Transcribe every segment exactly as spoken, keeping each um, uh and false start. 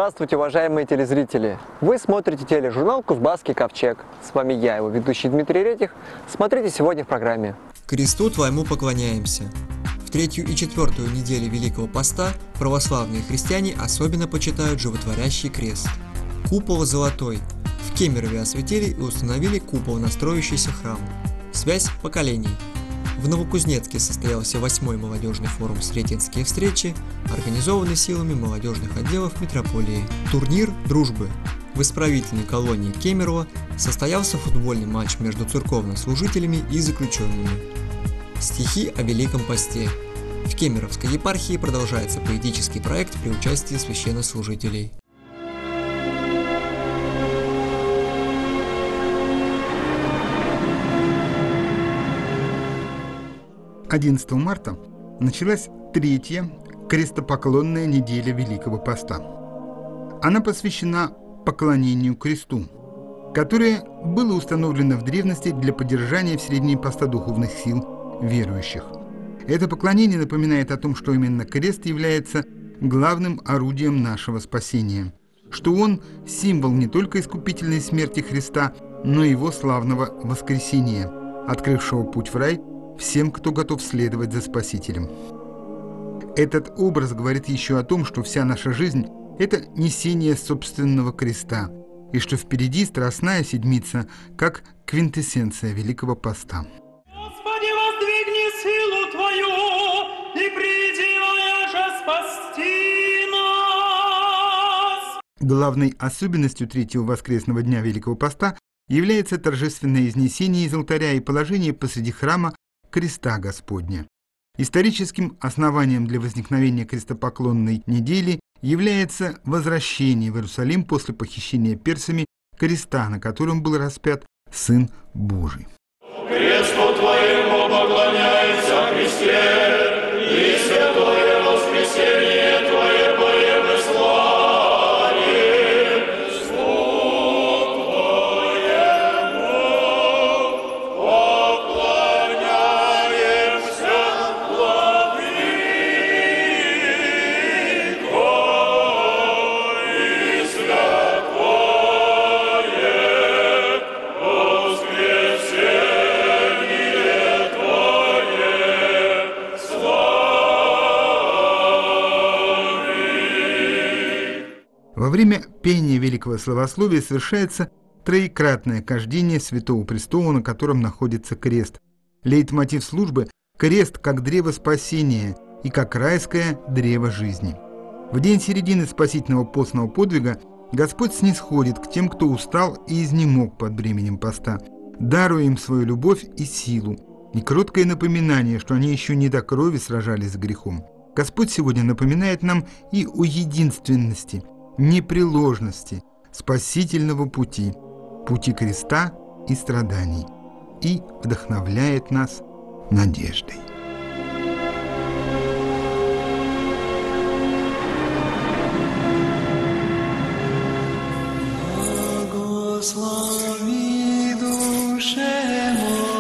Здравствуйте, уважаемые телезрители! Вы смотрите тележурнал «Кузбасский ковчег». С вами я, его ведущий Дмитрий Редих. Смотрите сегодня в программе. Кресту твоему поклоняемся. В третью и четвертую недели Великого Поста православные христиане особенно почитают животворящий крест. Купол золотой. В Кемерове осветили и установили купол на строящийся храм. Связь поколений. В Новокузнецке состоялся восьмой молодежный форум «Сретенские встречи», организованный силами молодежных отделов метрополии. Турнир дружбы. В исправительной колонии Кемерово состоялся футбольный матч между церковнослужителями и заключенными. Стихи о Великом Посте. В Кемеровской епархии продолжается поэтический проект при участии священнослужителей. одиннадцатого марта началась третья крестопоклонная неделя Великого Поста. Она посвящена поклонению кресту, которое было установлено в древности для поддержания в середине поста духовных сил верующих. Это поклонение напоминает о том, что именно крест является главным орудием нашего спасения, что он – символ не только искупительной смерти Христа, но и его славного воскресения, открывшего путь в рай всем, кто готов следовать за Спасителем. Этот образ говорит еще о том, что вся наша жизнь – это несение собственного креста, и что впереди Страстная Седмица, как квинтэссенция Великого Поста. Господи, воздвигни силу Твою, и приди, же спасти нас! Главной особенностью третьего воскресного дня Великого Поста является торжественное изнесение из алтаря и положение посреди храма креста Господня. Историческим основанием для возникновения крестопоклонной недели является возвращение в Иерусалим после похищения персами креста, на котором был распят Сын Божий. Кресту Твоему поклоняется Христе, и святое воскресение Твое поем и славим. Слуг Твоему поклоняемся, владыко, и святое воскресение Твое славим. Во время пения Великого Славословия совершается троекратное кождение Святого Престола, на котором находится крест. Лейтмотив службы – крест как древо спасения и как райское древо жизни. В день середины спасительного постного подвига Господь снисходит к тем, кто устал и изнемог под бременем поста, даруя им свою любовь и силу, и кроткое напоминание, что они еще не до крови сражались с грехом. Господь сегодня напоминает нам и о единственности, непреложности спасительного пути, пути креста и страданий, и вдохновляет нас надеждой. Благослови, душе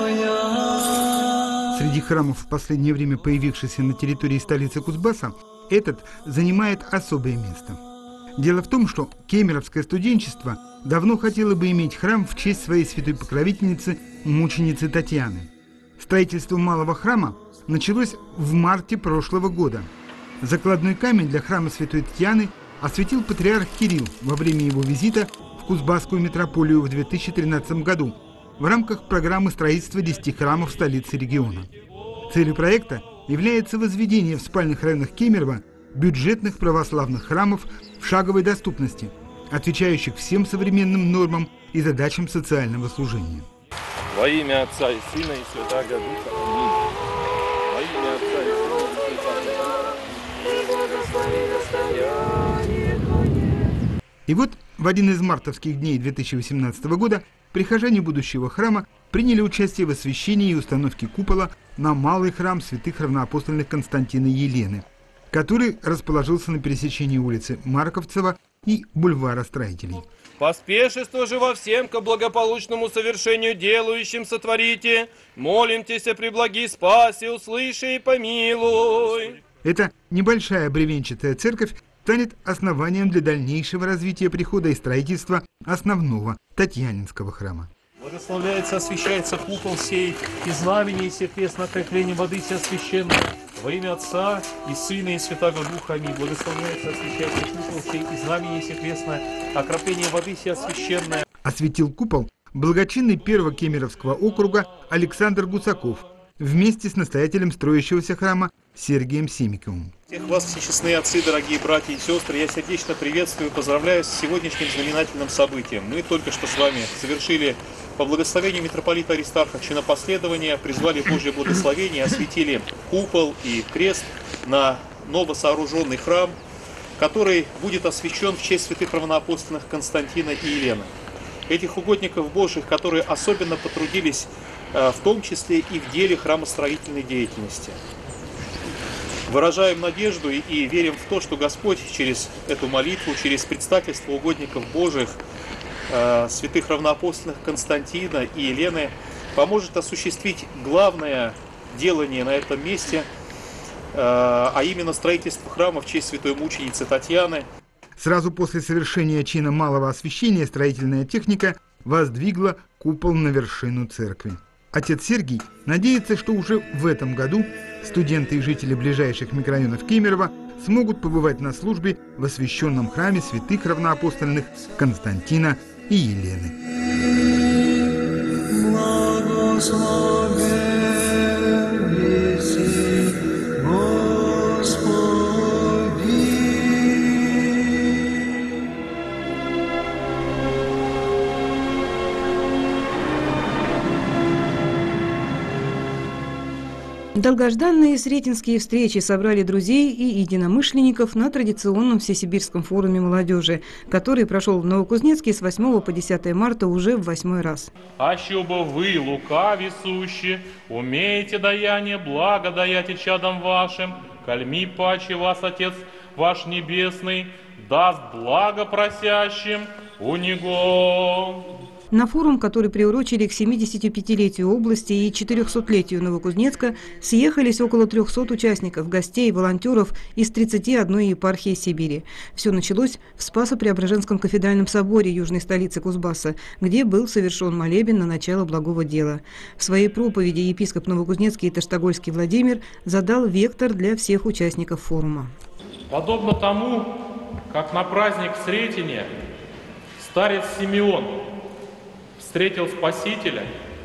моя. Среди храмов, в последнее время появившихся на территории столицы Кузбасса, этот занимает особое место. Дело в том, что кемеровское студенчество давно хотело бы иметь храм в честь своей святой покровительницы, мученицы Татьяны. Строительство малого храма началось в марте прошлого года. Закладной камень для храма святой Татьяны осветил патриарх Кирилл во время его визита в Кузбасскую метрополию в две тысячи тринадцатом году в рамках программы строительства десяти храмов столицы региона. Целью проекта является возведение в спальных районах Кемерово бюджетных православных храмов в шаговой доступности, отвечающих всем современным нормам и задачам социального служения. Во имя Отца и Сына и Святаго Духа. Аминь. Во имя Отца и Сына и Святаго Духа. И вот в один из мартовских дней две тысячи восемнадцатого года прихожане будущего храма приняли участие в освящении и установке купола на малый храм святых равноапостольных Константина и Елены, который расположился на пересечении улицы Марковцева и бульвара Строителей. Поспешество же во всем ко благополучному совершению делающим сотворите, молимтеся преблаги спаси, услыши и помилуй. Эта небольшая бревенчатая церковь станет основанием для дальнейшего развития прихода и строительства основного Татьянинского храма. Благословляется, освящается купол сей, и знамение сей крест на окроплении воды сия священная, во имя Отца и Сына и Святаго Духа. Аминь. Благословляется, освящается купол сей, и знамение сей крестное, окропление воды сия священная. Осветил купол благочинный первого Кемеровского округа Александр Гусаков вместе с настоятелем строящегося храма Сергием Семиковым. Всех вас, всечестные отцы, дорогие братья и сестры, я сердечно приветствую и поздравляю с сегодняшним знаменательным событием. Мы только что с вами совершили по благословению митрополита Аристарха чинопоследование, призвали Божье благословение, осветили купол и крест на новосооруженный храм, который будет освящен в честь святых равноапостольных Константина и Елены. Этих угодников Божьих, которые особенно потрудились, в том числе и в деле храмостроительной деятельности. Выражаем надежду и, и верим в то, что Господь через эту молитву, через предстательство угодников Божьих, э, святых равноапостольных Константина и Елены, поможет осуществить главное делание на этом месте, э, а именно строительство храма в честь святой мученицы Татьяны. Сразу после совершения чина малого освящения строительная техника воздвигла купол на вершину церкви. Отец Сергий надеется, что уже в этом году студенты и жители ближайших микрорайонов Кемерово смогут побывать на службе в освященном храме святых равноапостольных Константина и Елены. Долгожданные сретенские встречи собрали друзей и единомышленников на традиционном Всесибирском форуме молодежи, который прошел в Новокузнецке с восьмого по десятое марта уже в восьмой раз. «Ащо бы вы, лукави сущи, умеете даяние, благо даяте чадам вашим, кальми паче вас Отец ваш Небесный, даст благо просящим у Него». На форум, который приурочили к семидесятипятилетию области и четырехсотлетию Новокузнецка, съехались около трехсот участников, гостей, волонтеров из тридцати одной епархии Сибири. Все началось в Спасо-Преображенском кафедральном соборе южной столицы Кузбасса, где был совершен молебен на начало благого дела. В своей проповеди епископ Новокузнецкий и Таштагольский Владимир задал вектор для всех участников форума. Подобно тому, как на праздник Сретения старец Симеон встретил Спасителя,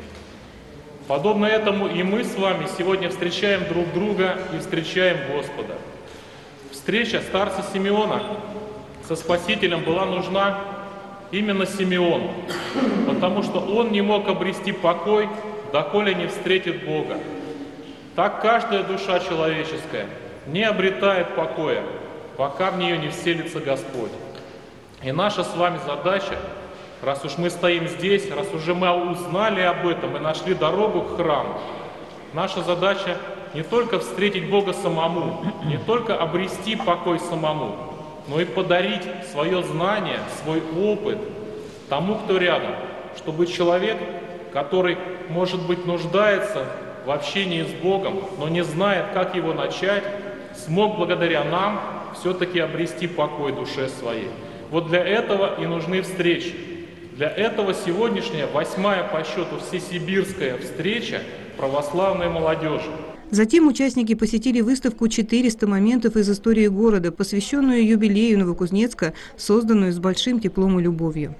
подобно этому и мы с вами сегодня встречаем друг друга и встречаем Господа. Встреча старца Симеона со Спасителем была нужна именно Симеону, потому что он не мог обрести покой, доколе не встретит Бога. Так каждая душа человеческая не обретает покоя, пока в нее не вселится Господь. И наша с вами задача, раз уж мы стоим здесь, раз уже мы узнали об этом и нашли дорогу к храму, наша задача не только встретить Бога самому, не только обрести покой самому, но и подарить свое знание, свой опыт тому, кто рядом, чтобы человек, который, может быть, нуждается в общении с Богом, но не знает, как его начать, смог благодаря нам все-таки обрести покой душе своей. Вот для этого и нужны встречи. Для этого сегодняшняя восьмая по счету всесибирская встреча православной молодежи. Затем участники посетили выставку «четыреста моментов из истории города», посвященную юбилею Новокузнецка, созданную с большим теплом и любовью.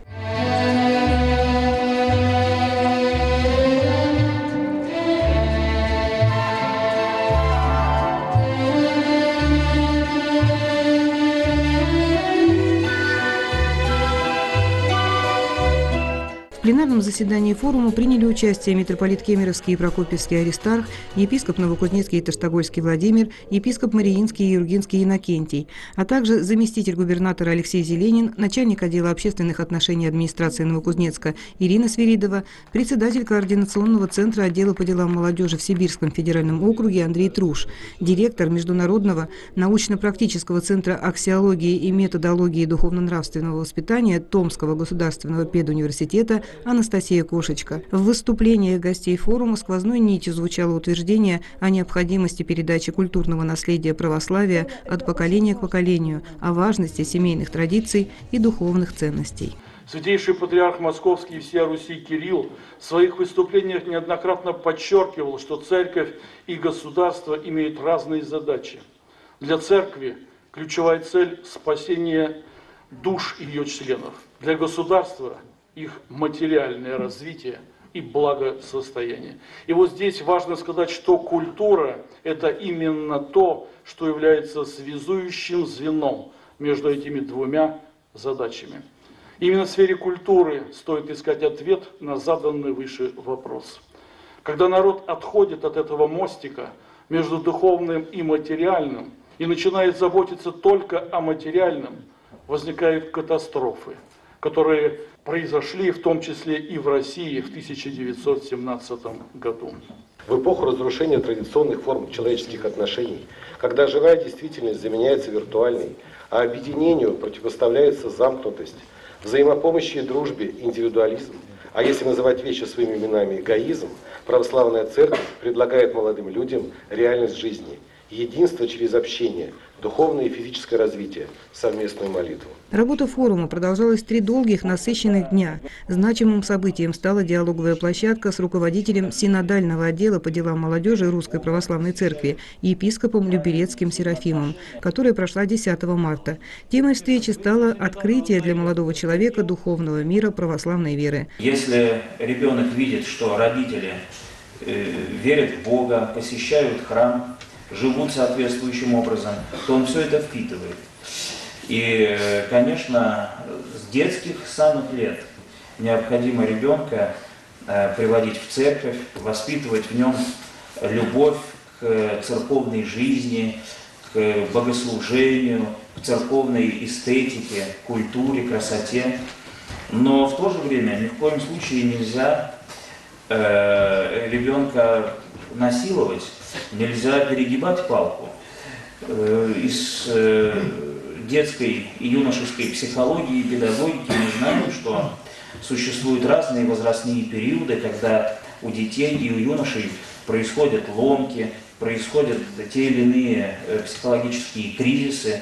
В пленарном заседании форума приняли участие митрополит Кемеровский и Прокопьевский Аристарх, епископ Новокузнецкий и Таштагольский Владимир, епископ Мариинский и Юргинский Иннокентий, а также заместитель губернатора Алексей Зеленин, начальник отдела общественных отношений администрации Новокузнецка Ирина Свиридова, председатель координационного центра отдела по делам молодежи в Сибирском федеральном округе Андрей Труш, директор Международного научно-практического центра аксиологии и методологии духовно-нравственного воспитания Томского государственного педуниверситета Анастасия Кошечка. В выступлениях гостей форума сквозной нитью звучало утверждение о необходимости передачи культурного наследия православия от поколения к поколению, о важности семейных традиций и духовных ценностей. Святейший патриарх Московский и всея Руси Кирилл в своих выступлениях неоднократно подчеркивал, что церковь и государство имеют разные задачи. Для церкви ключевая цель – спасение душ ее членов. Для государства – их материальное развитие и благосостояние. И вот здесь важно сказать, что культура – это именно то, что является связующим звеном между этими двумя задачами. Именно в сфере культуры стоит искать ответ на заданный выше вопрос. Когда народ отходит от этого мостика между духовным и материальным и начинает заботиться только о материальном, возникают катастрофы, которые произошли в том числе и в России в тысяча девятьсот семнадцатом году. В эпоху разрушения традиционных форм человеческих отношений, когда живая действительность заменяется виртуальной, а объединению противопоставляется замкнутость, взаимопомощи и дружбе индивидуализм, а если называть вещи своими именами эгоизм, православная церковь предлагает молодым людям реальность жизни, единство через общение, духовное и физическое развитие, совместную молитву. Работа форума продолжалась три долгих, насыщенных дня. Значимым событием стала диалоговая площадка с руководителем синодального отдела по делам молодежи Русской Православной Церкви, епископом Люберецким Серафимом, которая прошла десятого марта. Темой встречи стало открытие для молодого человека духовного мира православной веры. Если ребенок видит, что родители э, верят в Бога, посещают храм, живут соответствующим образом, то он все это впитывает. И, конечно, с детских самых лет необходимо ребенка приводить в церковь, воспитывать в нем любовь к церковной жизни, к богослужению, к церковной эстетике, культуре, красоте. Но в то же время ни в коем случае нельзя э, ребенка насиловать, нельзя перегибать палку. Э, из э, детской и юношеской психологии и педагогики мы знаем, что существуют разные возрастные периоды, когда у детей и у юношей происходят ломки, происходят те или иные психологические кризисы.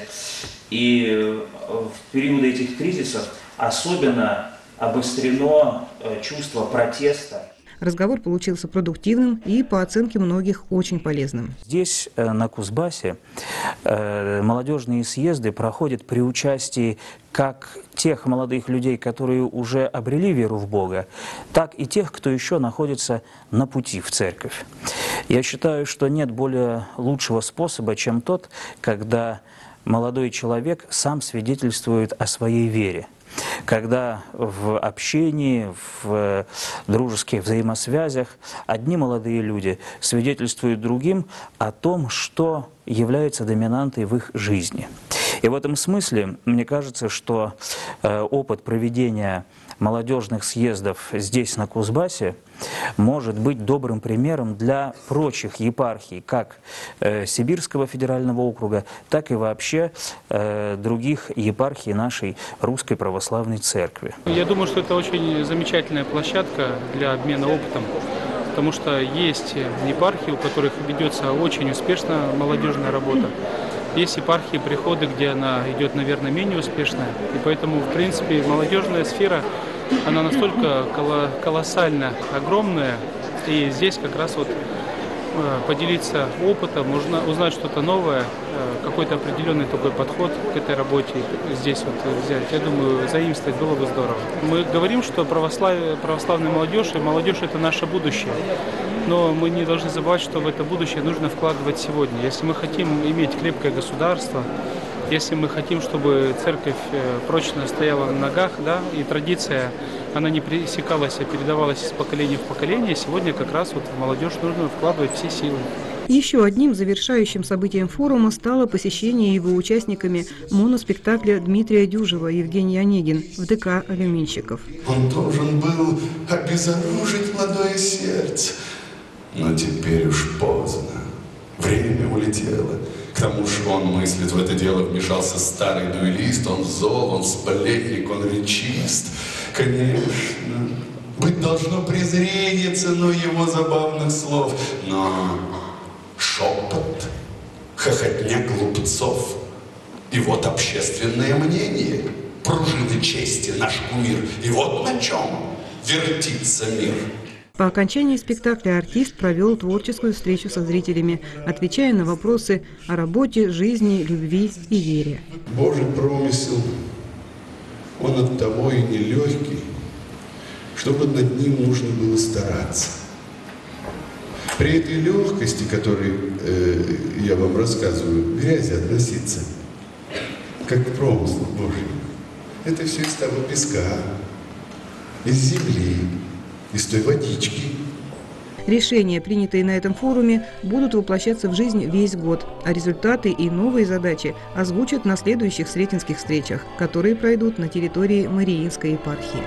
И в периоды этих кризисов особенно обострено чувство протеста. Разговор получился продуктивным и, по оценке многих, очень полезным. Здесь, на Кузбассе, молодежные съезды проходят при участии как тех молодых людей, которые уже обрели веру в Бога, так и тех, кто еще находится на пути в церковь. Я считаю, что нет более лучшего способа, чем тот, когда молодой человек сам свидетельствует о своей вере. Когда в общении, в дружеских взаимосвязях одни молодые люди свидетельствуют другим о том, что является доминантой в их жизни. И в этом смысле, мне кажется, что э, опыт проведения молодежных съездов здесь, на Кузбассе, может быть добрым примером для прочих епархий, как э, Сибирского федерального округа, так и вообще э, других епархий нашей Русской Православной Церкви. Я думаю, что это очень замечательная площадка для обмена опытом, потому что есть епархии, у которых ведется очень успешно молодежная работа. Есть епархии, приходы, где она идет, наверное, менее успешно. И поэтому, в принципе, молодежная сфера, она настолько колоссально огромная. И здесь как раз вот поделиться опытом, можно узнать что-то новое, какой-то определенный такой подход к этой работе здесь вот взять. Я думаю, заимствовать было бы здорово. Мы говорим, что православие, православная молодежь, и молодежь – это наше будущее. Но мы не должны забывать, что в это будущее нужно вкладывать сегодня. Если мы хотим иметь крепкое государство, если мы хотим, чтобы церковь прочно стояла на ногах, да, и традиция, она не пресекалась, а передавалась из поколения в поколение, сегодня как раз вот в молодежь нужно вкладывать все силы. Еще одним завершающим событием форума стало посещение его участниками моноспектакля Дмитрия Дюжева «Евгений Онегин» в ДК алюминщиков. Он должен был обезоружить молодое сердце, но теперь уж поздно. Время улетело. К тому же он мыслит, в это дело вмешался старый дуэлист, он зол, он сплетник, он речист. Конечно, Быть должно презрение ценой его забавных слов. Но шепот, хохотня глупцов. И вот общественное мнение, пружины чести, наш кумир. И вот на чем вертится мир. По окончании спектакля артист провел творческую встречу со зрителями, отвечая на вопросы о работе, жизни, любви и вере. Божий промысел, он от того и нелегкий, чтобы над ним нужно было стараться. При этой легкости, которой э, я вам рассказываю, к грязи относиться, как к промыслу Божьему. Это все из того песка, из земли, из той водички. Решения, принятые на этом форуме, будут воплощаться в жизнь весь год, а результаты и новые задачи озвучат на следующих сретенских встречах, которые пройдут на территории Мариинской епархии.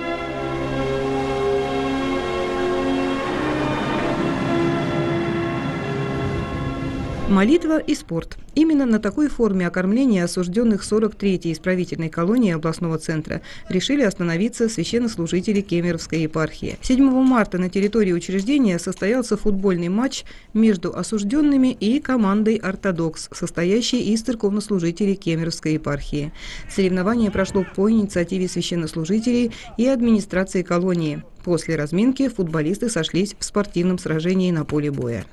Молитва и спорт. Именно на такой форме окормления осужденных сорок третьей исправительной колонии областного центра решили остановиться священнослужители Кемеровской епархии. седьмого марта на территории учреждения состоялся футбольный матч между осужденными и командой «Ортодокс», состоящей из церковнослужителей Кемеровской епархии. Соревнование прошло по инициативе священнослужителей и администрации колонии. После разминки футболисты сошлись в спортивном сражении на поле боя.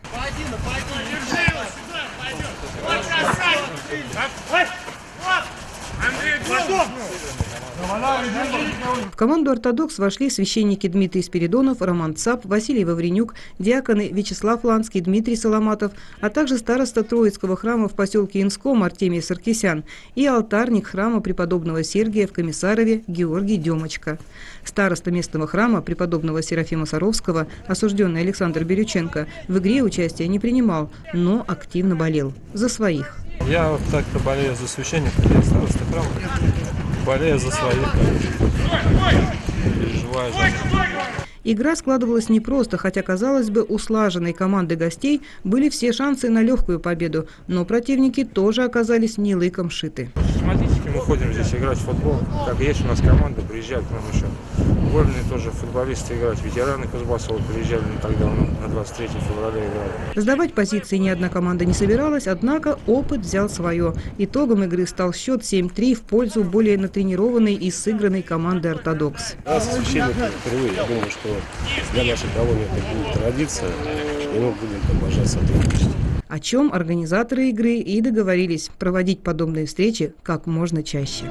В команду «Ортодокс» вошли священники Дмитрий Спиридонов, Роман Цап, Василий Вавренюк, диаконы Вячеслав Ланский, Дмитрий Соломатов, а также староста Троицкого храма в поселке Инском Артемий Саркисян и алтарник храма преподобного Сергия в Комиссарове Георгий Демочка. Староста местного храма преподобного Серафима Саровского, осужденный Александр Бирюченко, в игре участия не принимал, но активно болел за своих. Я вот так-то болею за священника, я староста храма. Болею за своих, переживаю за них. Игра складывалась непросто, хотя, казалось бы, у слаженной команды гостей были все шансы на легкую победу, но противники тоже оказались не лыком шиты. Систематически мы ходим здесь играть в футбол, как есть у нас команда, приезжают к нам еще вольные тоже футболисты играть, ветераны Кузбассова приезжали не так давно, на двадцать третьего февраля играли. Сдавать позиции ни одна команда не собиралась, однако опыт взял свое. Итогом игры стал счет семь-три в пользу более натренированной и сыгранной команды «Ортодокс». Раз священники впервые, я думаю, что для нашей колонии это будет традиция, и мы будем продолжать сотрудничать. О чем организаторы игры и договорились проводить подобные встречи как можно чаще.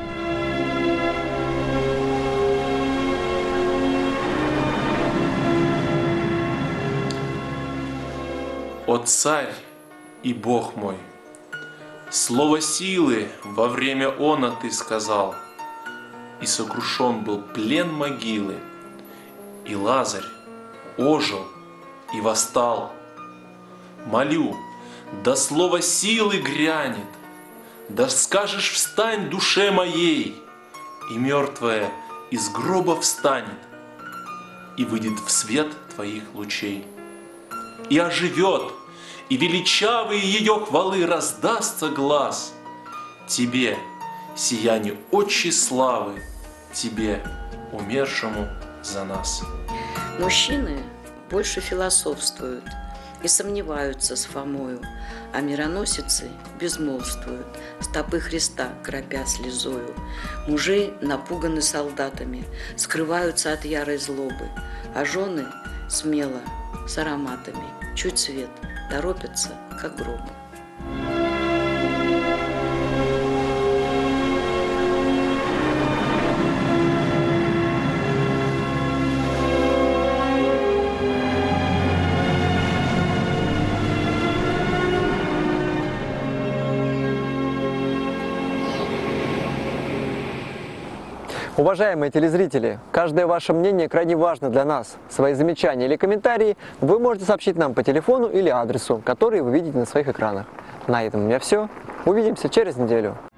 О царь и Бог мой, слово силы во время она ты сказал, и сокрушен был плен могилы, и Лазарь ожил и восстал. Молю, да слово силы грянет, да скажешь встань душе моей, и мертвая из гроба встанет, и выйдет в свет твоих лучей. И оживет, и величавые ее хвалы раздастся глаз. Тебе, сияние отчей славы, тебе, умершему за нас. Мужчины больше философствуют и сомневаются с Фомою, а мироносицы безмолвствуют, стопы Христа кропя слезою. Мужи напуганы солдатами, скрываются от ярой злобы, а жены смело, с ароматами, чуть свет, торопятся к гробу. Уважаемые телезрители, каждое ваше мнение крайне важно для нас. Свои замечания или комментарии вы можете сообщить нам по телефону или адресу, который вы видите на своих экранах. На этом у меня все. Увидимся через неделю.